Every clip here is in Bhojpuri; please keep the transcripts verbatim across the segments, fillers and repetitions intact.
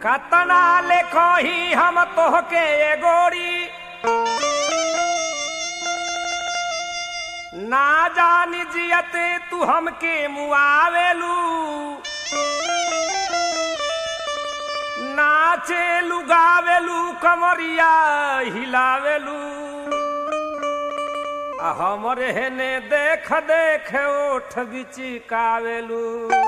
कतना ले कही हम तोहके ए गोरी ना जानी जियते तू हमके मुआवेलू नाचेलू गावेलू कमरिया हिलावेलू हमरे हेने देख देख ओठ बिचिकावेलू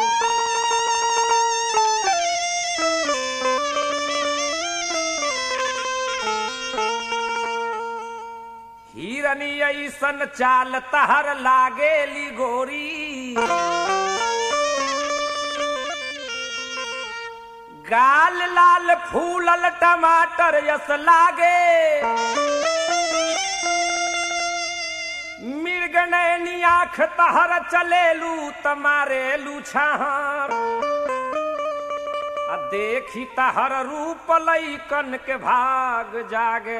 हिरनी ऐसन चाल तहर लागेली गोरी गाल लाल फूलल टमाटर यस लागे मिर्गनैनी आँख तहर चलेलू तमारेलू छाहर आ देखी तहर रूप लइकन के भाग जागे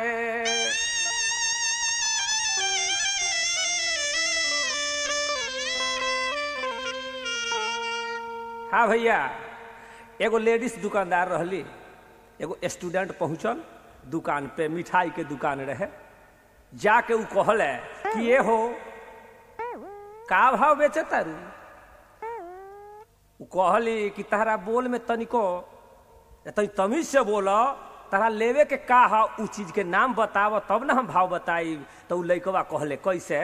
हाँ भैया एगो लेडीज दुकानदार रहली एगो स्टूडेंट पहुंचल दुकान पे मिठाई के दुकान रहे जाके उ कहल कि ये हो का भाव बेचे तारू उ कहली कि तारा बोल में तनिको तनी तमीज से बोल तारा लेवे के का हा उ चीज के नाम बताव तब ना हम भाव बताई तो उ लइकवा कहले कैसे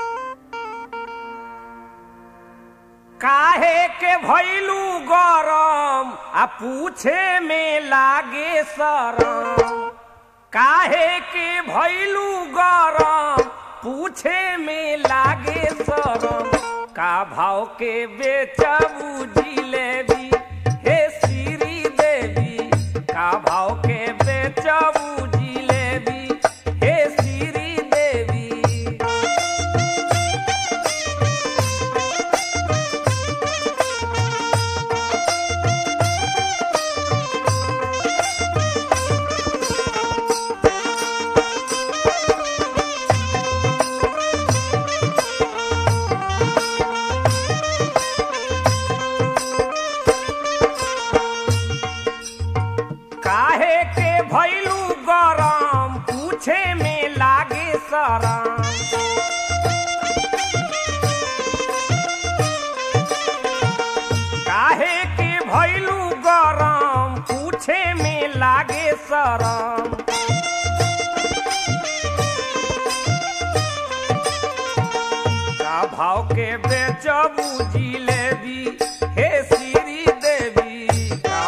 काहे के भइलू गरम आ पूछे में लागे शरम काहे के भइलू गरम पूछे में लागे शरम का भाव के बेचबू जिलेबी हे श्री देवी का भाव के बेचबू जिलेबी हे श्री देवी काहे के भइलू गरम पूछे में लागे शरम का भाव के बेचबू जिलेबी हे श्री देवी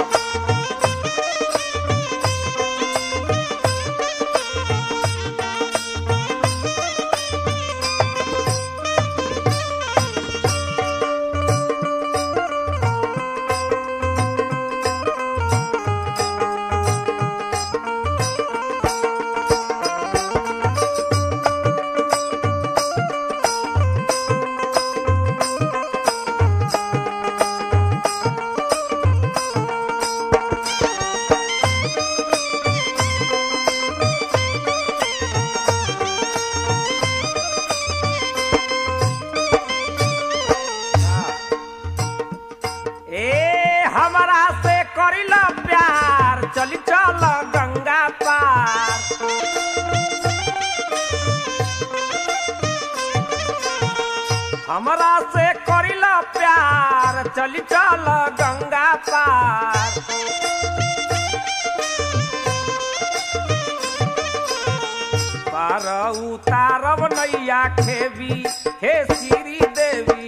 चली चल गंगा पार हमरा से करिला प्यार चली चल गंगा पार पार उतारब नैया खेबी हे श्री देवी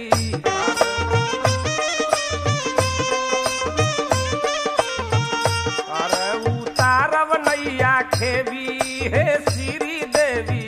खेबी हे श्री देवी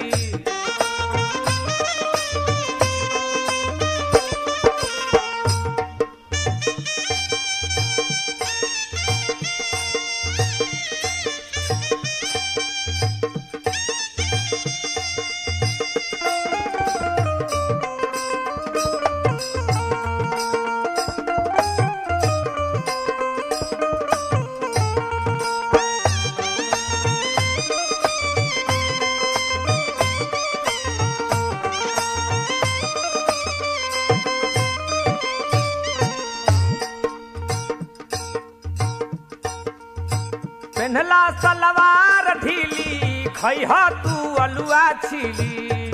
पेन्हला सलवार ढीली खैह तू अलुआ छीली।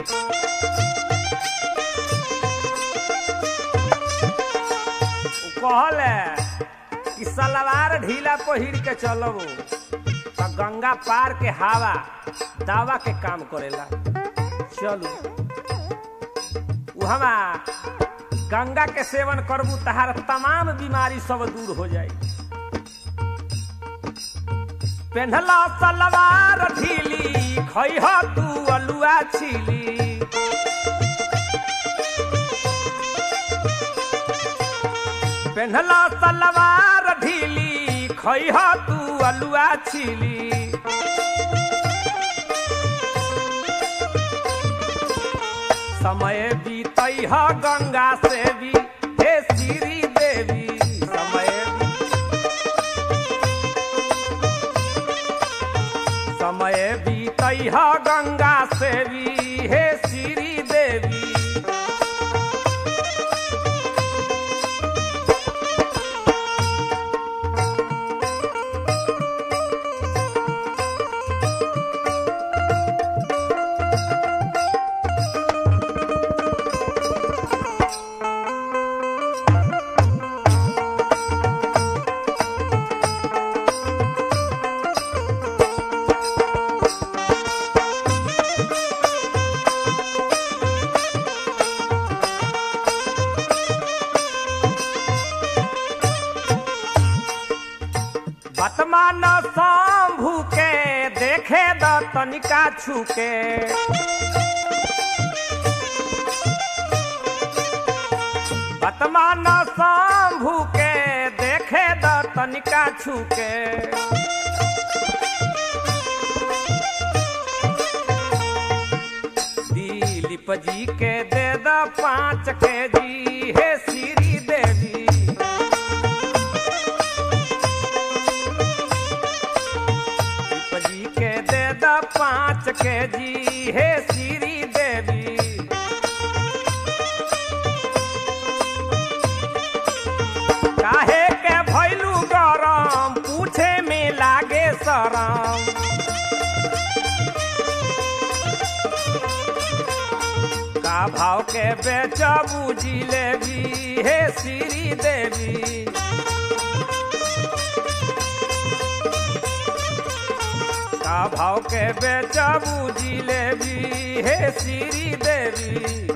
कहले कि सलवार ढीला पहिर के चलब तो गंगा पार के हवा दावा के काम करेला। चलू वहां गंगा के सेवन करबू तहार तमाम बीमारी सब दूर हो जाए। पेन्हला सलवार ढीली खैह तू अलुआ छीली। पेन्हला सलवार ढीली खैह तू अलुआ छीली। समय बीतैह गंगा से भी हे श्री देवी। समय समय बीतैह गंगा से भी हे श्री देवी। वर्तमान शंभू के देखे द तनिका छुके। वर्तमान शंभू के देखे द तनिका छुके। दिलीप जी के दे द पाँच के जी हे श्री देवी। पाँच के जी हे श्री देवी। काहे के भैलू गरम पूछे में लागे शरम। का भाव के बेचबू जिलेबी हे श्री देवी। का भाव के बेचबू जिलेबी हे श्री देवी।